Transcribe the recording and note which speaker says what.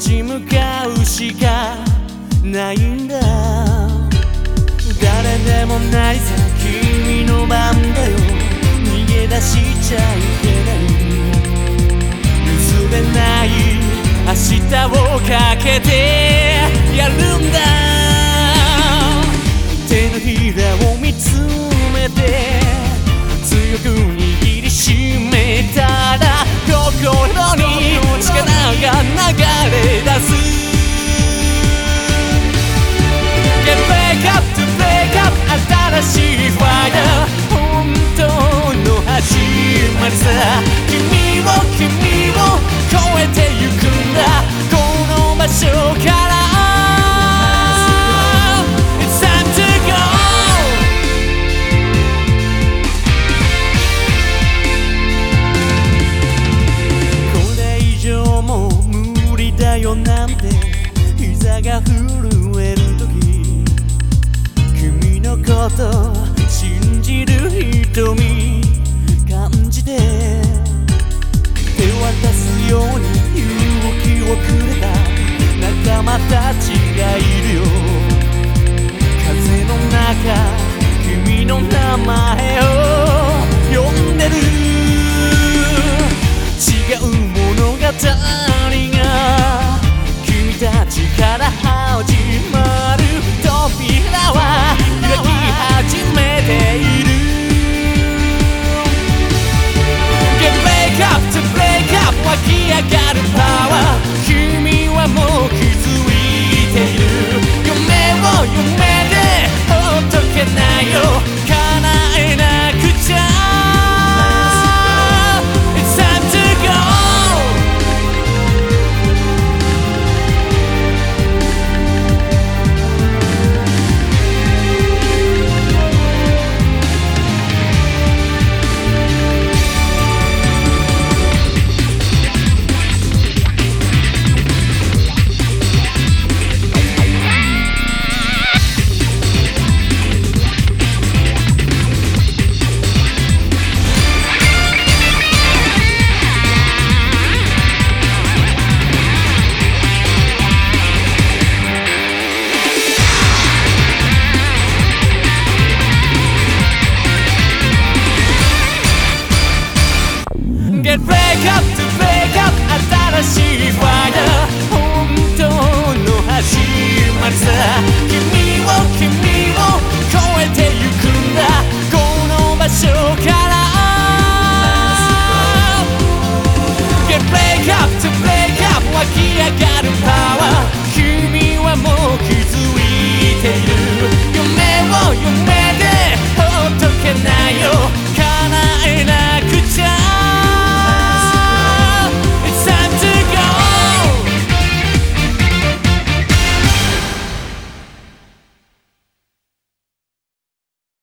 Speaker 1: ち向かうしかないんだ。誰でもないさ君の番だよ。逃げ出しちゃいけない。譲れない明日をかけてやるんだ。手のひらを見つめて強く握りしめたら心に力が流れ出す。 Get back up to break up 新しい Fire 本当の始まりさ。君を超えてゆくんだこの場所から。 It's time to go。 これ以上も無理だよなんて膝が震える時、君のこと信じる瞳感じて手渡すように勇気をくれた仲間たちがいるよ。風の中君の名前を呼んでる。違う物語